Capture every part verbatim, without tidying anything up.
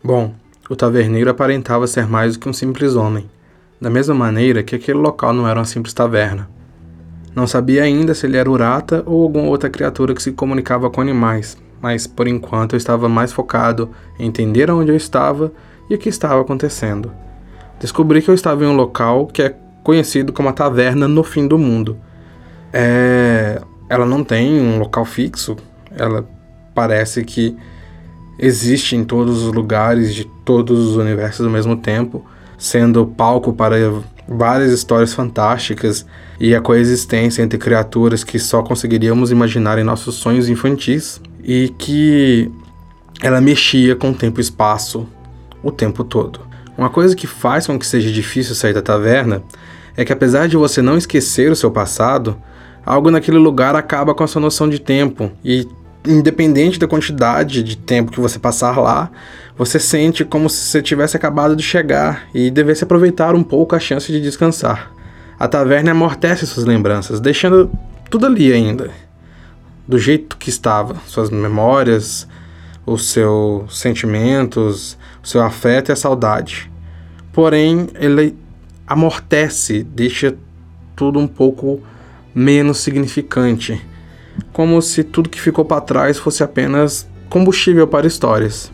Bom, o taverneiro aparentava ser mais do que um simples homem, da mesma maneira que aquele local não era uma simples taverna. Não sabia ainda se ele era Urata ou alguma outra criatura que se comunicava com animais, mas por enquanto eu estava mais focado em entender onde eu estava e o que estava acontecendo. Descobri que eu estava em um local que é conhecido como a Taverna no Fim do Mundo. É... Ela não tem um local fixo, ela parece que existe em todos os lugares de todos os universos ao mesmo tempo, sendo palco para várias histórias fantásticas e a coexistência entre criaturas que só conseguiríamos imaginar em nossos sonhos infantis, e que ela mexia com o tempo e espaço o tempo todo. Uma coisa que faz com que seja difícil sair da taverna é que, apesar de você não esquecer o seu passado, algo naquele lugar acaba com a sua noção de tempo, e independente da quantidade de tempo que você passar lá, você sente como se você tivesse acabado de chegar e devesse aproveitar um pouco a chance de descansar. A taverna amortece suas lembranças, deixando tudo ali ainda, do jeito que estava, suas memórias, os seus sentimentos, o seu afeto e a saudade. Porém, ele amortece, deixa tudo um pouco menos significante, como se tudo que ficou para trás fosse apenas combustível para histórias.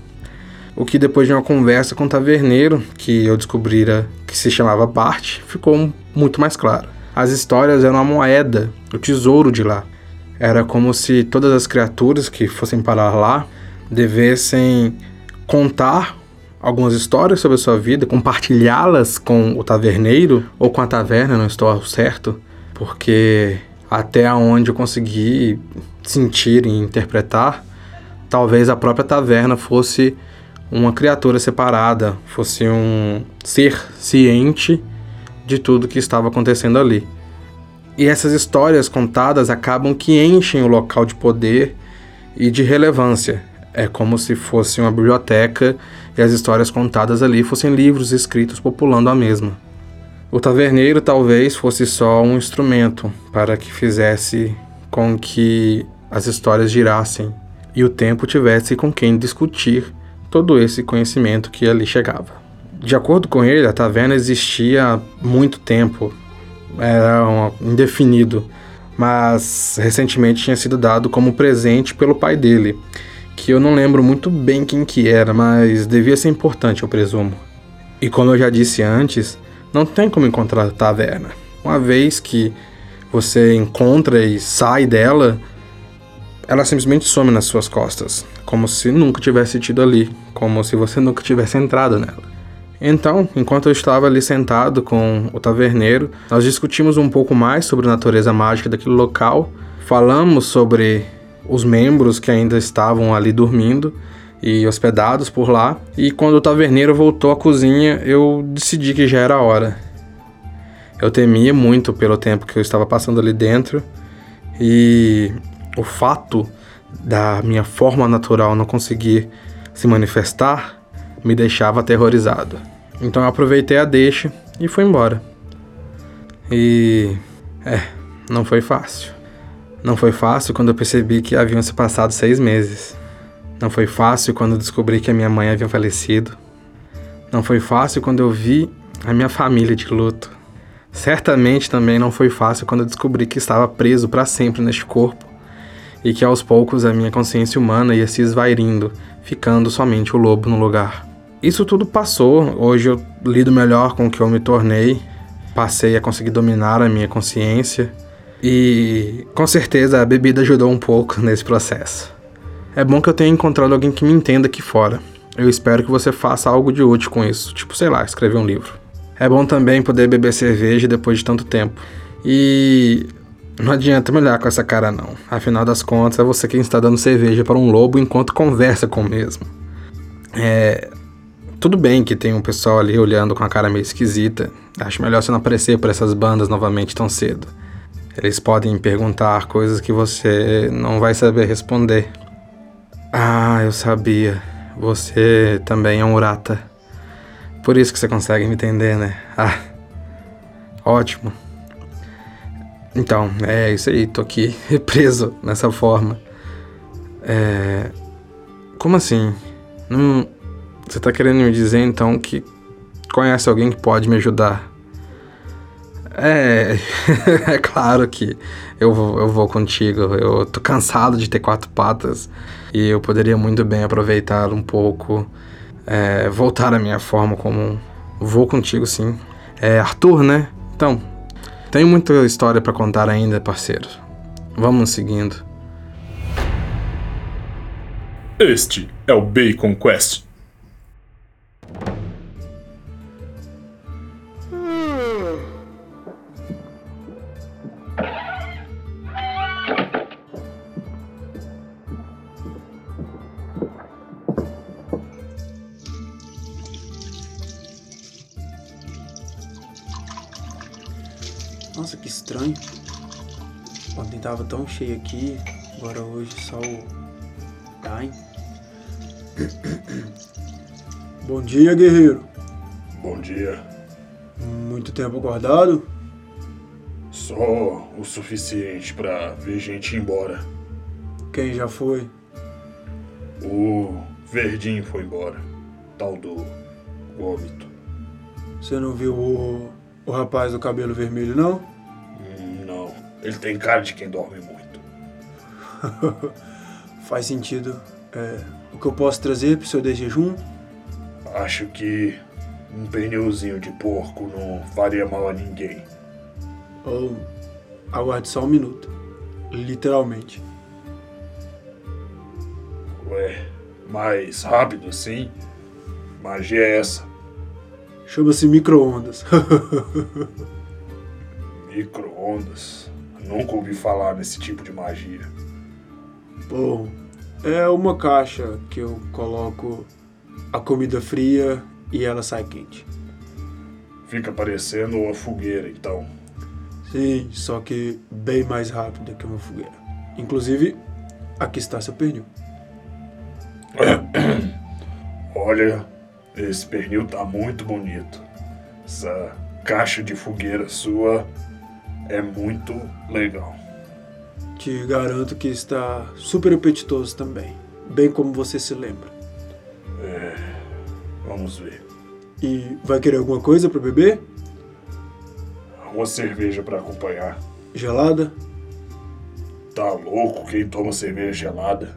O que, depois de uma conversa com o taverneiro, que eu descobrira que se chamava Bart, ficou muito mais claro. As histórias eram a moeda, o tesouro de lá. Era como se todas as criaturas que fossem parar lá devessem contar algumas histórias sobre a sua vida, compartilhá-las com o taverneiro ou com a taverna, não estou ao certo, porque até onde eu consegui sentir e interpretar, talvez a própria taverna fosse uma criatura separada, fosse um ser ciente de tudo que estava acontecendo ali. E essas histórias contadas acabam que enchem o local de poder e de relevância. É como se fosse uma biblioteca e as histórias contadas ali fossem livros escritos populando a mesma. O taverneiro talvez fosse só um instrumento para que fizesse com que as histórias girassem e o tempo tivesse com quem discutir todo esse conhecimento que ali chegava. De acordo com ele, a taverna existia há muito tempo, era um indefinido, mas recentemente tinha sido dado como presente pelo pai dele, que eu não lembro muito bem quem que era, mas devia ser importante, eu presumo. E como eu já disse antes, não tem como encontrar a taverna. Uma vez que você encontra e sai dela, ela simplesmente some nas suas costas, como se nunca tivesse tido ali, como se você nunca tivesse entrado nela. Então, enquanto eu estava ali sentado com o taverneiro, nós discutimos um pouco mais sobre a natureza mágica daquele local, falamos sobre os membros que ainda estavam ali dormindo e hospedados por lá, e quando o taverneiro voltou à cozinha, eu decidi que já era a hora. Eu temia muito pelo tempo que eu estava passando ali dentro, e o fato da minha forma natural não conseguir se manifestar me deixava aterrorizado. Então eu aproveitei a deixa e fui embora. E... é, não foi fácil. Não foi fácil quando eu percebi que haviam se passado seis meses. Não foi fácil quando eu descobri que a minha mãe havia falecido. Não foi fácil quando eu vi a minha família de luto. Certamente também não foi fácil quando eu descobri que estava preso para sempre neste corpo e que aos poucos a minha consciência humana ia se esvairindo, ficando somente o lobo no lugar. Isso tudo passou, hoje eu lido melhor com o que eu me tornei, passei a conseguir dominar a minha consciência e com certeza a bebida ajudou um pouco nesse processo. É bom que eu tenha encontrado alguém que me entenda aqui fora. Eu espero que você faça algo de útil com isso, tipo, sei lá, escrever um livro. É bom também poder beber cerveja depois de tanto tempo. E não adianta me olhar com essa cara não. Afinal das contas, é você quem está dando cerveja para um lobo enquanto conversa com o mesmo. É... Tudo bem que tem um pessoal ali olhando com a cara meio esquisita. Acho melhor você não aparecer por essas bandas novamente tão cedo. Eles podem perguntar coisas que você não vai saber responder. Ah, eu sabia. Você também é um Urata. Por isso que você consegue me entender, né? Ah, ótimo. Então, é isso aí, tô aqui preso nessa forma. É... Como assim? Não... Você tá querendo me dizer, então, que conhece alguém que pode me ajudar? É, é claro que eu vou, eu vou contigo. Eu tô cansado de ter quatro patas e eu poderia muito bem aproveitar um pouco, é, voltar à minha forma comum. Vou contigo, sim. É Arthur, né? Então, tenho muita história pra contar ainda, parceiro. Vamos seguindo. Este é o Bacon Quest. Nossa, que estranho. Ontem tava tão cheio aqui, agora hoje só o Dain. Bom dia, guerreiro. Bom dia. Muito tempo acordado? Só o suficiente pra ver gente ir embora. Quem já foi? O Verdinho foi embora. Tal do vômito. Você não viu o, o rapaz do cabelo vermelho, não? Hum, não. Ele tem cara de quem dorme muito. Faz sentido. É, o que eu posso trazer pro seu desjejum? Acho que um pneuzinho de porco não faria mal a ninguém. Oh, aguarde só um minuto. Literalmente. Ué, mais rápido assim? Magia é essa? Chama-se micro-ondas. Micro-ondas? Nunca ouvi falar nesse tipo de magia. Bom, é uma caixa que eu coloco a comida fria e ela sai quente. Fica parecendo uma fogueira, então. Sim, só que bem mais rápida que uma fogueira. Inclusive, aqui está seu pernil. Olha, esse pernil tá muito bonito. Essa caixa de fogueira sua é muito legal. Te garanto que está super apetitoso também, bem como você se lembra. É, vamos ver. E vai querer alguma coisa para beber? Uma cerveja pra acompanhar. Gelada? Tá louco quem toma cerveja gelada?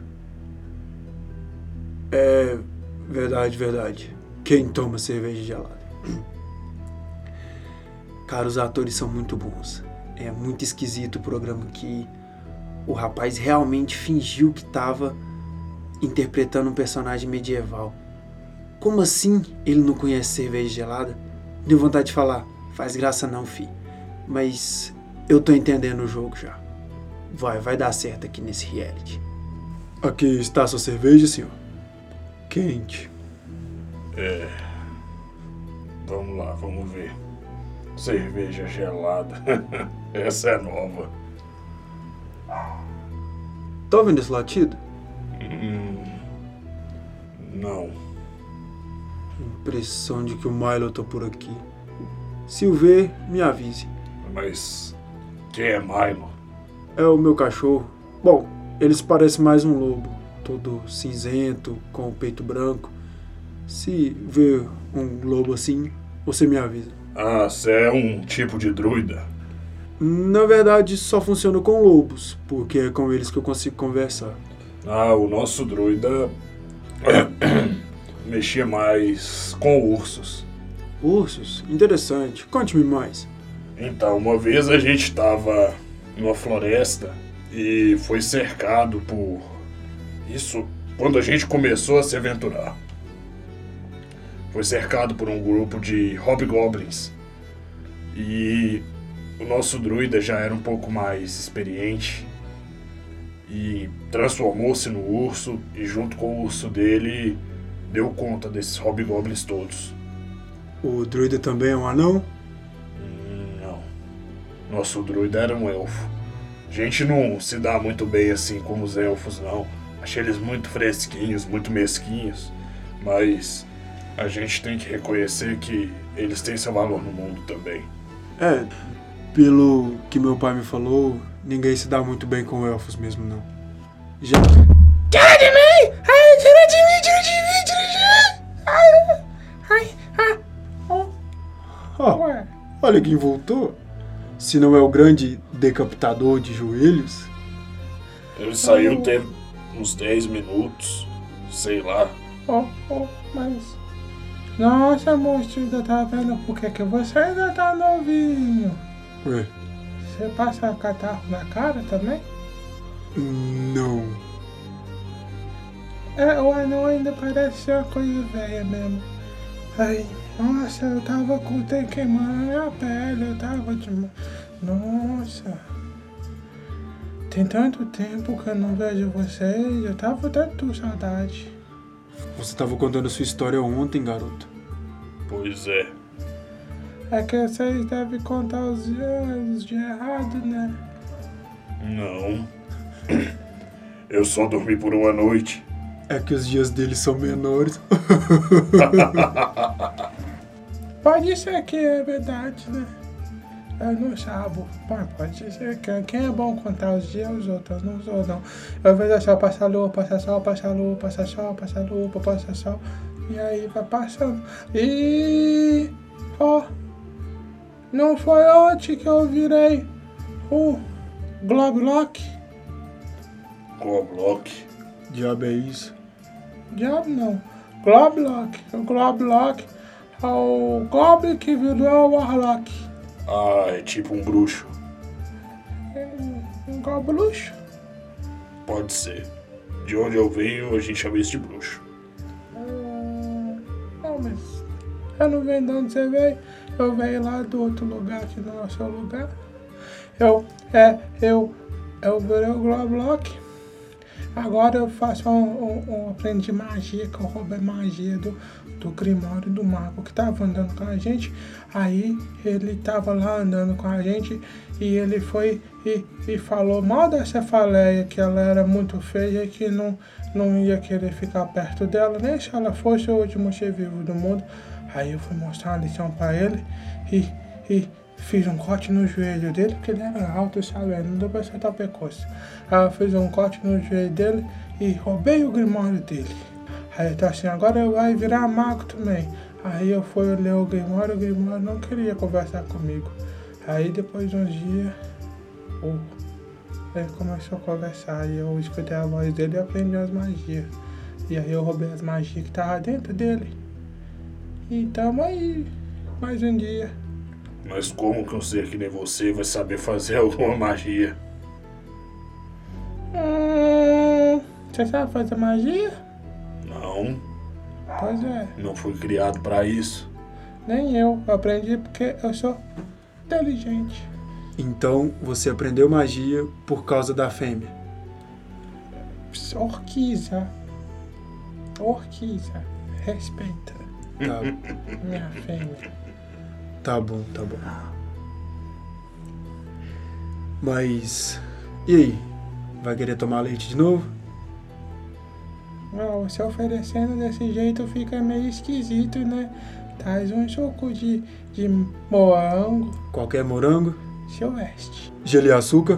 É verdade, verdade. Quem toma cerveja gelada? Cara, os atores são muito bons. É muito esquisito o programa que o rapaz realmente fingiu que estava interpretando um personagem medieval. Como assim ele não conhece cerveja gelada? Deu vontade de falar, faz graça não, fi. Mas eu tô entendendo o jogo já. Vai, vai dar certo aqui nesse reality. Aqui está a sua cerveja, senhor. Quente. É. Vamos lá, vamos ver. Cerveja gelada. Essa é nova. Tá ouvindo esse latido? Hum, não. Impressão de que o Milo tá por aqui. Se o ver, me avise. Mas quem é Milo? É o meu cachorro. Bom, eles parecem mais um lobo. Todo cinzento, com o peito branco. Se ver um lobo assim, você me avisa. Ah, você é um tipo de druida? Na verdade, só funciona com lobos, porque é com eles que eu consigo conversar. Ah, o nosso druida mexia mais com ursos. Ursos? Interessante. Conte-me mais. Então, uma vez a gente estava numa floresta e foi cercado por... Isso quando a gente começou a se aventurar. Foi cercado por um grupo de hobgoblins. E o nosso druida já era um pouco mais experiente. E transformou-se no urso e junto com o urso dele deu conta desses hobgoblins todos. O druida também é um anão? Hum, não. Nosso druida era um elfo. A gente não se dá muito bem assim com os elfos, não. Achei eles muito fresquinhos, muito mesquinhos. Mas a gente tem que reconhecer que eles têm seu valor no mundo também. É, pelo que meu pai me falou, ninguém se dá muito bem com elfos mesmo, não. Já... Tira de mim! Ai, tira de mim, tira de mim, tira de mim! Ai, Olha quem voltou. Se não é o grande decapitador de joelhos. Ele saiu tem uns dez minutos, sei lá. Oh, oh, mas... Nossa, moço, tá vendo por que que você ainda tá novinho? Ué? Você passa catarro na cara também? Não. É, o anão ainda parece ser uma coisa velha mesmo. Ai, nossa, eu tava com o tempo queimando a minha pele, eu tava de... Nossa... Tem tanto tempo que eu não vejo vocês, eu tava dando saudade. Você tava contando a sua história ontem, garoto. Pois é. É que vocês devem contar os dias de errado, né? Não. Eu só dormi por uma noite. É que os dias deles são menores. Pode ser que é verdade, né? Eu não sabo. Pode ser que quem é bom contar os dias, os outros não sou, não. Eu vejo só passar lua, passar sol, passar lua, passar sol, passar lua, passar sol. E aí vai passando. E... Ó... Não foi ontem que eu virei o Globlock? Globlock? Diabo é isso? Diabo não. Globlock. O Globlock é o Goblin que virou o Warlock. Ah, é tipo um bruxo. Um gobluxo? Pode ser. De onde eu venho, a gente chama isso de bruxo. Ah, não, mas eu não venho de onde você veio. Eu venho lá do outro lugar, que não é o seu lugar. Eu, é, eu, eu virei o Globlock. Agora eu faço um, um, um aprendi magia, que eu roubei magia do, do Grimório do Mago, que tava andando com a gente. Aí ele tava lá andando com a gente e ele foi e, e falou mal da Cefaleia, que ela era muito feia e que não, não ia querer ficar perto dela, nem se ela fosse o último ser vivo do mundo. Aí eu fui mostrar uma lição pra ele e, e fiz um corte no joelho dele, porque ele era alto, sabe? Não deu pra acertar o pescoço. Aí eu fiz um corte no joelho dele e roubei o Grimório dele. Aí ele tá assim, agora vai virar mago também. Aí eu fui ler o Grimório, o Grimório não queria conversar comigo. Aí depois de uns dias, oh, ele começou a conversar e eu escutei a voz dele e aprendi as magias. E aí eu roubei as magias que estavam dentro dele. E tamo aí, mais um dia. Mas como que um ser que nem você vai saber fazer alguma magia? Hum, você sabe fazer magia? Não, Pois é, não fui criado pra isso. nem eu. Eu aprendi porque eu sou inteligente. Então você aprendeu magia por causa da fêmea. Orquiza. Orquiza. Respeita Tá, minha fêmea. tá bom, tá bom. Mas... E aí? Vai querer tomar leite de novo? Não, você oferecendo desse jeito fica meio esquisito, né? Traz um suco de, de morango, Qualquer morango? silvestre. Gelo e açúcar?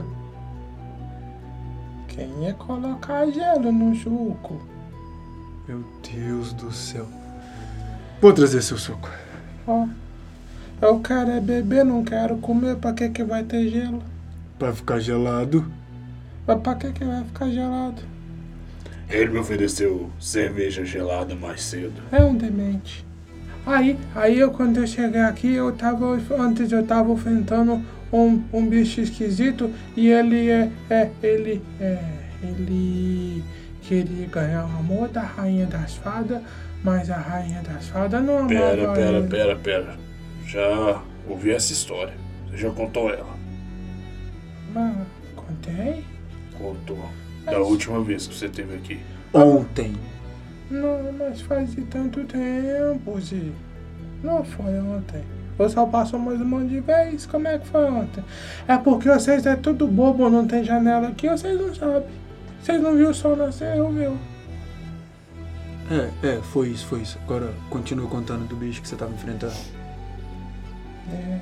Quem ia colocar gelo no suco? Meu Deus do céu. Vou trazer seu suco. Ó, eu quero é beber, não quero comer. Pra que que vai ter gelo? Pra ficar gelado. Mas pra que que vai ficar gelado? Ele me ofereceu cerveja gelada mais cedo. É um demente. Aí, aí eu quando eu cheguei aqui, eu tava, antes eu tava enfrentando um, um bicho esquisito e ele é, é, ele, é, ele queria ganhar o amor da rainha das fadas, mas a rainha das fadas não amava Pera, pera, ele. pera, pera. Já ouvi essa história. Você já contou ela? Mas, contei? Contou. Da última vez que você esteve aqui. Ontem. Não, mas faz de tanto tempo, Zi. Não foi ontem. Eu só passou mais um monte de vez. Como é que foi ontem? É porque vocês é tudo bobo, não tem janela aqui, vocês não sabem. Vocês não viram o sol nascer, eu vi. É, é, foi isso, foi isso. Agora continua contando do bicho que você tava enfrentando. É...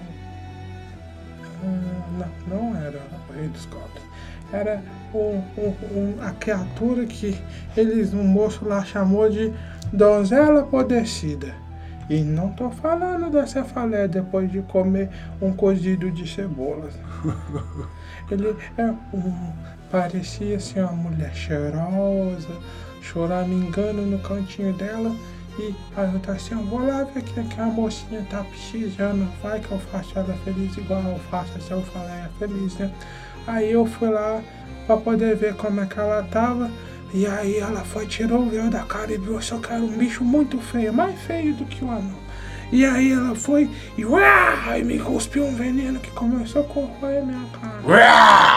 Ah, não, não era o rei dos goblins. Era um, um, um, a criatura que eles, um moço lá chamou de donzela apodrecida. E não tô falando da cefaleia depois de comer um cozido de cebolas. Ele é um... parecia assim uma mulher cheirosa, choramingando no cantinho dela. E aí eu tô assim, eu vou lá ver que, que a mocinha tá precisando, vai que eu faço ela feliz igual eu faço a cefaleia feliz, né? Aí eu fui lá pra poder ver como é que ela tava. E aí ela foi, tirou o véu da cara e viu só que era um bicho muito feio, mais feio do que o anão. E aí ela foi e, uá, e me cuspiu um veneno que começou a corroer minha cara. Uá!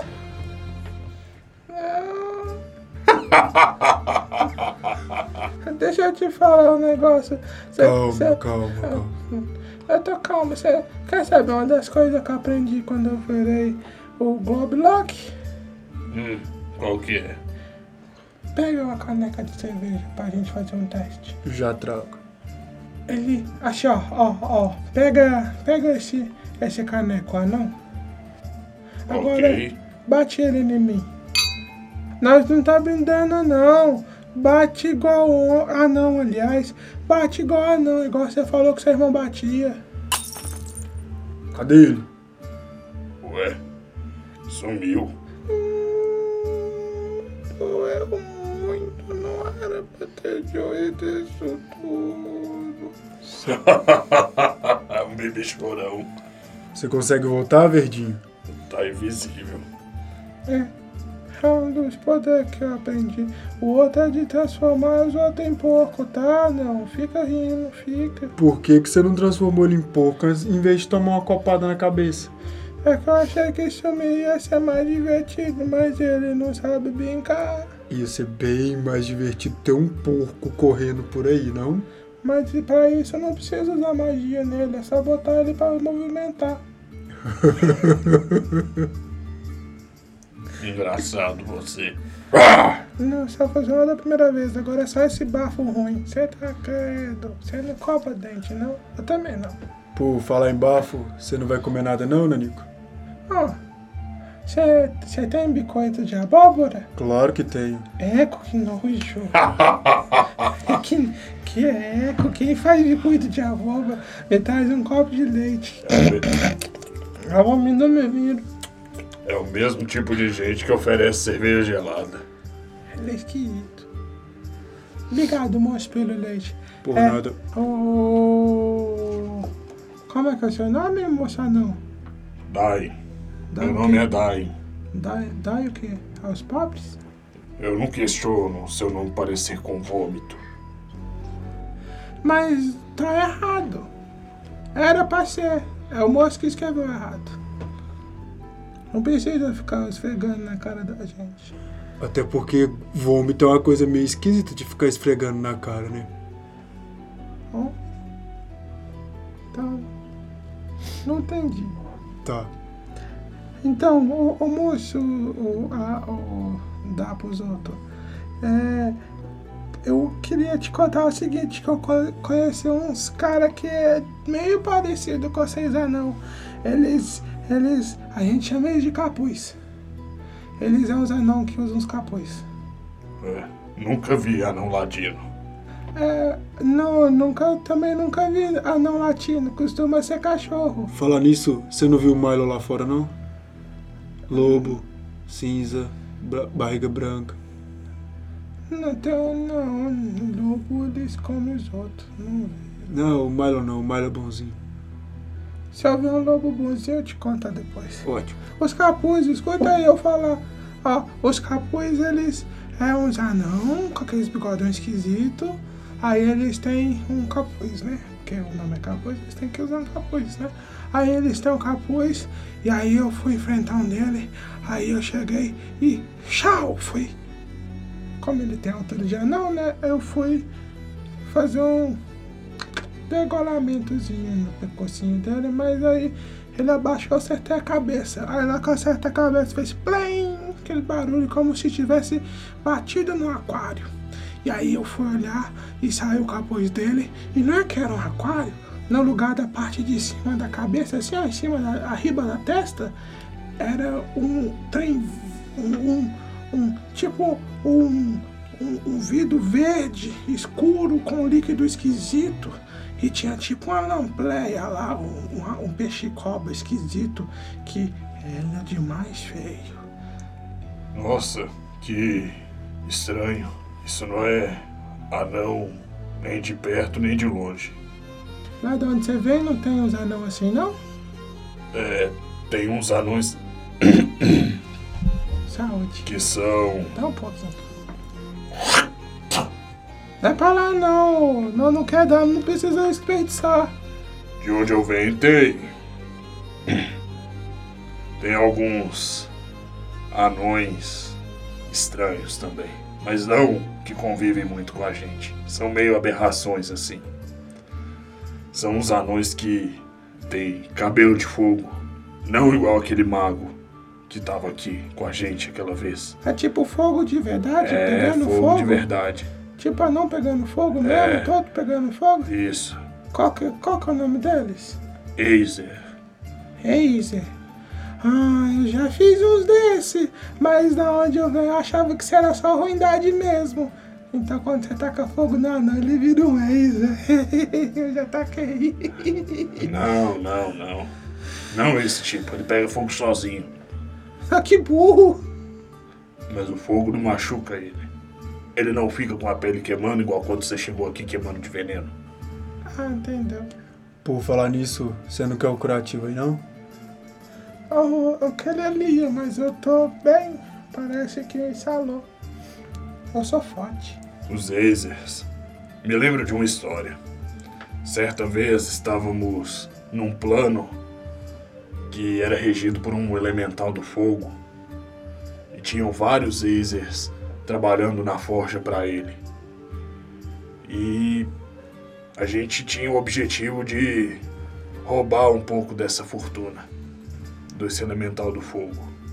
Ah! Deixa eu te falar um negócio. Cê, calma, cê, calma, calma. Eu tô calmo. Você quer saber uma das coisas que eu aprendi quando eu virei o Globlock? Hum, qual que é? Pega uma caneca de cerveja pra gente fazer um teste. Já trago. Ele, assim, ó, ó, ó, pega, pega esse, esse caneco, anão. Agora, Ok. bate ele em mim. Nós não tá brindando, não. Bate igual o anão, aliás. Bate igual anão, igual você falou que seu irmão batia. Cadê ele? Ué, sumiu. Doeu muito, não era pra ter doído isso tudo. Um bebê chorão. Você consegue voltar, Verdinho? Tá invisível. É, é um dos poderes que eu aprendi. O outro é de transformar os outros em porco, tá? Não, fica rindo, fica. Por que, que você não transformou ele em porco em vez de tomar uma copada na cabeça? É que eu achei que isso me ia ser mais divertido, mas ele não sabe brincar. Ia ser bem mais divertido ter um porco correndo por aí, não? Mas pra isso eu não preciso usar magia nele, é só botar ele pra movimentar. Engraçado você. Não, só funcionou da primeira vez, agora é só esse bafo ruim. Você tá credo, você não copa dente, não? Eu também não. Por falar em bafo, você não vai comer nada não, Nanico? Ó, você tem biscoito de abóbora? Claro que tenho. Eco, que nojo. que, que eco, quem faz biscoito de abóbora me traz um copo de leite. A homem não me vira. É o mesmo tipo de gente que oferece cerveja gelada. Ele é esquisito. Obrigado, moço, pelo leite. Por É, nada. o... Como é que é o seu nome, moça? Não. Dai. Dai Meu o nome quê? é Dai. Dai, dai o quê? Aos pobres? Eu não questiono seu nome parecer com vômito. Mas tá errado. Era pra ser. É o moço que escreveu errado. Não precisa ficar esfregando na cara da gente. Até porque vômito é uma coisa meio esquisita de ficar esfregando na cara, né? Ó. Então. Não entendi. Tá. Então, o, o moço, o, a, o, dá pros outros. É, eu queria te contar o seguinte, que eu co- conheci uns caras que é meio parecido com vocês anão. Eles, eles, a gente chama eles de capuz. Eles são os anão que usam os capuz. É, nunca vi anão ladino. É, não, nunca, também nunca vi anão latino, costuma ser cachorro. Falar nisso, você não viu o Milo lá fora, não? Lobo, cinza, bra- barriga branca. Não, então, não, lobo eles comem os outros, não vi. Não, o Milo não, o Milo é bonzinho. Se eu ver um lobo bonzinho, eu te conto depois. Ótimo. Os capuz, escuta aí eu falar. Ó, os capuz, eles é uns anão com aqueles bigodões esquisitos. Aí eles têm um capuz, né? Porque o nome é capuz, eles têm que usar um capuz, né? Aí eles têm um capuz, e aí eu fui enfrentar um dele. Aí eu cheguei e tchau, fui. Como ele tem altura de anão, né? Eu fui fazer um degolamentozinho no pecocinho dele, mas aí ele abaixou, eu acertei a cabeça. Aí lá que eu acertei a cabeça, fez plim, aquele barulho como se tivesse batido no aquário. E aí eu fui olhar e saiu o capuz dele, e não é que era um aquário, no lugar da parte de cima da cabeça, assim, ó, em cima da arriba da testa, era um trem, um, um, um tipo um, um, um vidro verde escuro com líquido esquisito. E tinha tipo uma lampleia lá, um, um, um peixe-cobra esquisito, que era demais feio. Nossa, que estranho. Isso não é anão nem de perto nem de longe. Lá de onde você vem não tem uns anão assim, não? É, tem uns anões Saúde. que são... Dá um pouquinho. Não é pra lá não. Não, não quer dar, não precisa desperdiçar. De onde eu venho tem. Tem alguns anões estranhos também. Mas não que convivem muito com a gente. São meio aberrações assim. São uns anões que têm cabelo de fogo. Não igual aquele mago que tava aqui com a gente aquela vez. É tipo fogo de verdade, É, pegando fogo, fogo. de verdade. Tipo anão pegando fogo mesmo, É. todo pegando fogo. Isso. Qual que, qual que é o nome deles? Azer. Eiser. Ah, eu já fiz uns desse, mas da onde eu venho eu achava que isso era só ruindade mesmo. Então quando você taca fogo no anão, ele vira um Eiser. Eu já taquei. Não, não, não. Não esse tipo. Ele pega fogo sozinho. Ah, que burro. Mas o fogo não machuca ele. Ele não fica com a pele queimando igual quando você chegou aqui queimando de veneno. Ah, entendeu. Por falar nisso, você não quer o curativo aí, não? Oh, eu queria, mas eu tô bem. Parece que instalou. Eu sou forte. Os Azers. Me lembro de uma história. Certa vez estávamos num plano que era regido por um elemental do fogo. E tinham vários Azers trabalhando na forja para ele. E a gente tinha o objetivo de roubar um pouco dessa fortuna desse elemental do fogo.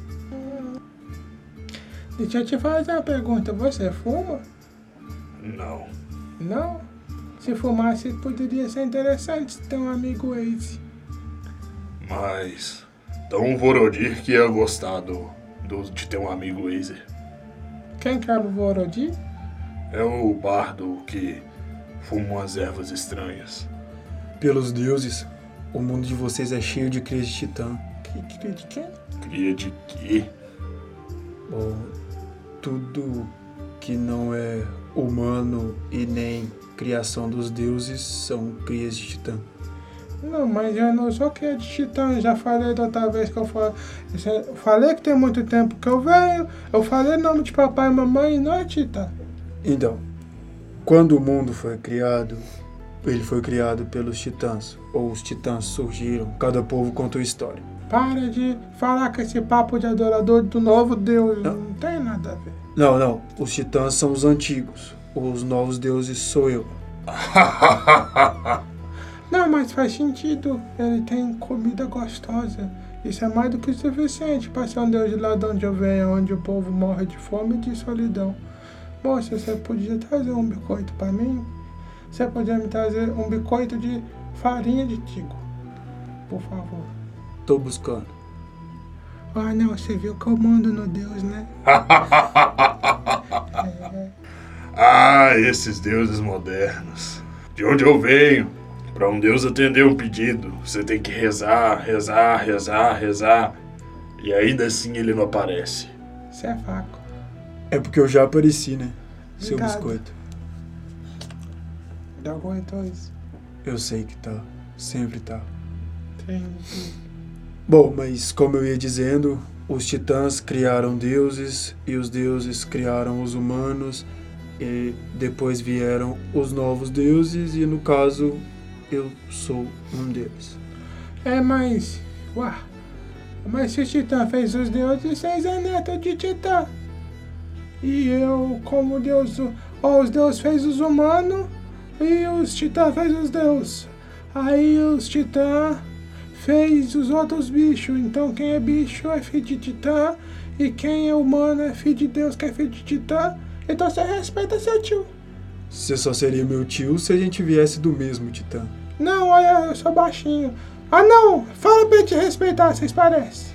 Deixa eu te fazer uma pergunta. Você fuma? Não. Não? Se fumasse, poderia ser interessante ter um amigo Ace. Mas então o Vorodir que ia gostar do, do, de ter um amigo Azer. Quem que era o Vorodir? É o bardo que fuma umas ervas estranhas. Pelos deuses, o mundo de vocês é cheio de crias de titã. Que cria de quem? Cria de quê? Bom, tudo que não é humano e nem criação dos deuses são crias de titã. Não, mas eu não sou cria de titã. Eu já falei da outra vez que eu falei. Eu falei que tem muito tempo que eu venho. Eu falei o nome de papai e mamãe e não é titã. Então, quando o mundo foi criado, ele foi criado pelos titãs, ou os titãs surgiram, cada povo contou história. Para de falar com esse papo de adorador do novo Deus. Não, não tem nada a ver. Não, não, os titãs são os antigos, os novos deuses sou eu. Não, mas faz sentido. Ele tem comida gostosa. Isso é mais do que o suficiente para ser um Deus de lá de onde eu venho, onde o povo morre de fome e de solidão. Moça, você podia trazer um biscoito para mim? Você podia me trazer um biscoito de farinha de trigo, por favor. Tô buscando. Ah, não, você viu que eu mando no Deus, né? É. Ah, esses deuses modernos. De onde eu venho? Para um deus atender um pedido, você tem que rezar, rezar, rezar, rezar. E ainda assim ele não aparece. Você é fraco. É porque eu já apareci, né? Seu Obrigado. biscoito. Já aguentou isso? Eu sei que tá. Sempre tá. Entendi. Bom, mas como eu ia dizendo, os titãs criaram deuses e os deuses criaram os humanos e depois vieram os novos deuses e no caso eu sou um deles. É, mas... Ué, mas se o Titã fez os deuses, vocês é neto de Titã. E eu, como Deus... Ó, os deuses fez os humanos e os Titã fez os deuses. Aí os Titã fez os outros bichos. Então quem é bicho é filho de Titã e quem é humano é filho de Deus que é filho de Titã. Então você respeita seu tio. Você só seria meu tio se a gente viesse do mesmo titã. Não, olha, eu sou baixinho. Ah, não! Fala pra eu te respeitar, vocês parecem.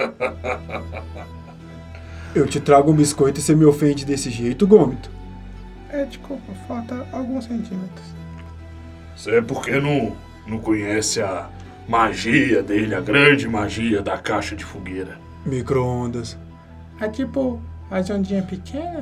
Eu te trago um biscoito e você me ofende desse jeito, Gômito. É, desculpa, falta alguns centímetros. Isso é porque não, não conhece a magia dele, a grande magia da caixa de fogueira. Micro-ondas. É tipo as ondinhas pequenas?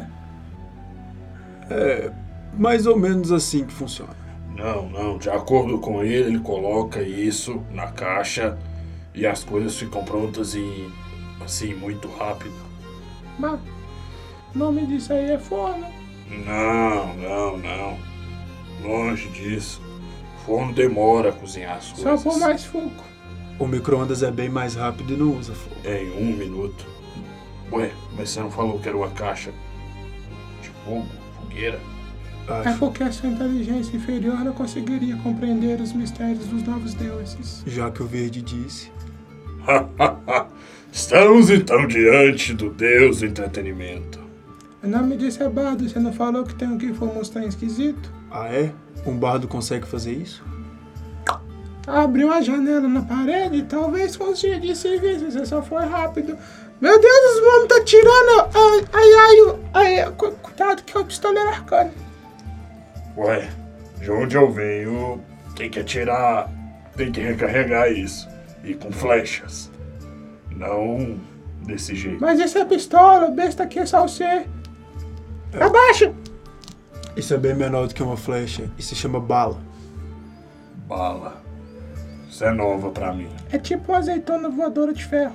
É mais ou menos assim que funciona. Não, não, de acordo com ele, ele coloca isso na caixa e as coisas ficam prontas em, assim, muito rápido. Mas o nome disso aí é forno. Não, não, não. Longe disso. O forno demora a cozinhar as Só coisas. por mais fogo. O micro-ondas é bem mais rápido e não usa fogo. É em um minuto. Ué, mas você não falou que era uma caixa de fogo, fogueira? É Acho. porque a sua inteligência inferior não conseguiria compreender os mistérios dos novos deuses. Já que o verde disse. Estamos então diante do deus do entretenimento. O nome disso é bardo. Você não falou que tem um que for mostrar esquisito? Ah, é? Um bardo consegue fazer isso? Abriu uma janela na parede e talvez consiga servir se você só for rápido. Meu Deus, os homens tá tirando. Ai, ai, ai, ai, cu- cuidado que é o pistoleiro arcano. Ué, de onde eu venho, tem que atirar, tem que recarregar isso. E com flechas. Não desse jeito. Mas isso é pistola, o besta aqui é só você. Abaixa! Isso é bem menor do que uma flecha e se chama bala. Bala. Isso é nova pra mim. É tipo uma azeitona voadora de ferro.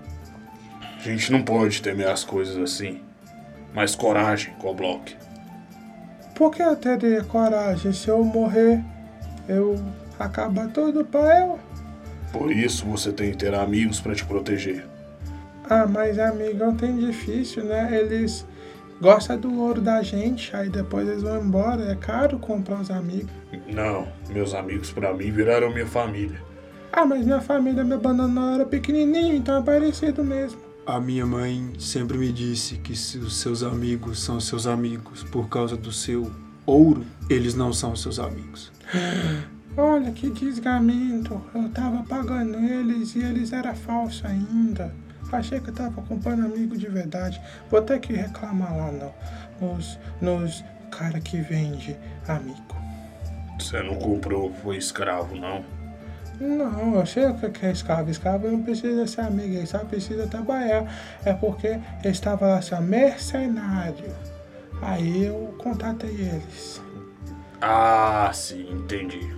A gente não pode temer as coisas assim. Mas coragem, Coblock. Por que eu teria coragem? Se eu morrer, eu acaba tudo pra eu? Por isso você tem que ter amigos pra te proteger. Ah, mas amigão tem difícil, né? Eles gostam do ouro da gente, aí depois eles vão embora. É caro comprar os amigos. Não, meus amigos pra mim viraram minha família. Ah, mas minha família me abandonou na hora pequenininho, então é parecido mesmo. A minha mãe sempre me disse que se os seus amigos são seus amigos por causa do seu ouro, eles não são seus amigos. Olha que desgamento. Eu tava pagando eles e eles eram falsos ainda. Achei que eu tava comprando amigo de verdade. Vou ter que reclamar lá no, nos, nos cara que vende amigo. Você não comprou, foi escravo, não? Não, eu sei o que é escravo. Escravo não precisa ser amigo, ele só precisa trabalhar. É porque ele estava lá assim, ó, mercenário. Aí eu contatei eles. Ah, sim, entendi.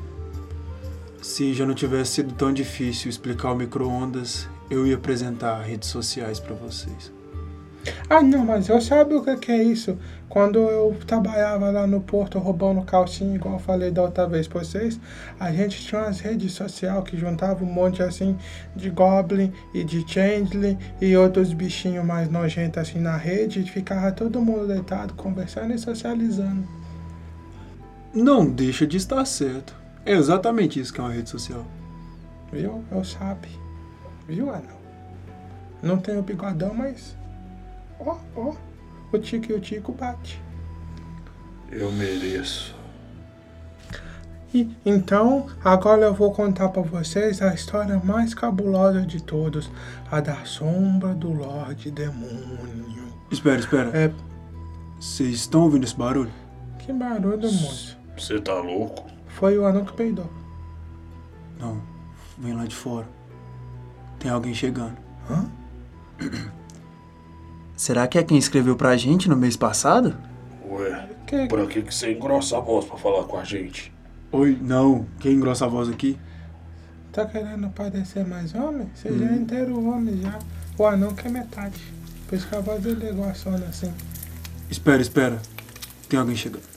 Se já não tivesse sido tão difícil explicar o micro-ondas, eu ia apresentar redes sociais pra vocês. Ah, não, mas eu sabia o que que é isso. Quando eu trabalhava lá no porto roubando calcinha, igual eu falei da outra vez pra vocês, a gente tinha umas redes sociais que juntavam um monte assim de Goblin e de Changeling e outros bichinhos mais nojentos assim na rede e ficava todo mundo deitado, conversando e socializando. Não deixa de estar certo. É exatamente isso que é uma rede social. Viu? Eu sabe. Viu, Anão? Não tenho bigodão, mas... Ó, ó. O Tico e o Tico bate. Eu mereço. E, então, agora eu vou contar pra vocês a história mais cabulosa de todos. A da sombra do Lorde Demônio. Espera, espera. É... Vocês estão ouvindo esse barulho? Que barulho, moço. Você tá louco? Foi o Anão que peidou. Não. Vem lá de fora. Tem alguém chegando. Hã? Será que é quem escreveu pra gente no mês passado? Ué, Que... pra que que você engrossa a voz pra falar com a gente? Oi, não. Quem engrossa a voz aqui? Tá querendo parecer mais homem? Você já é inteiro homem já. O Anão que é metade. Por isso que a voz dele é igual a sona assim. Espera, espera. Tem alguém chegando.